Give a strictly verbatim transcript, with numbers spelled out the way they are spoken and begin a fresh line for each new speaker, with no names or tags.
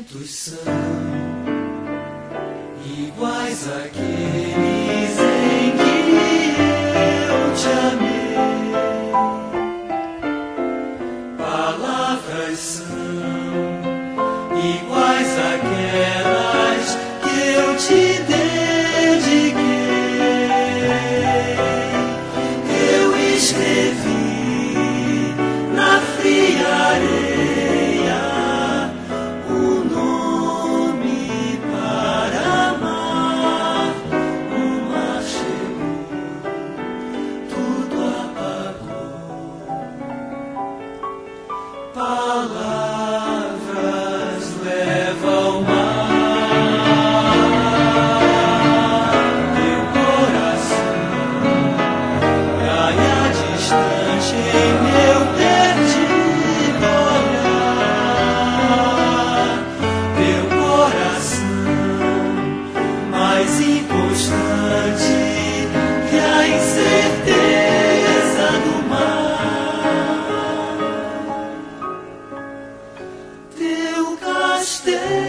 Muitos são iguais àqueles em que eu te amei. Palavras são iguais àquelas que eu te dediquei. Eu escrevi na fria areia palavras levam ao mar. Teu coração cai a distante em meu perdido olhar. Teu coração mais inconstante que a incerteza do mar. Stay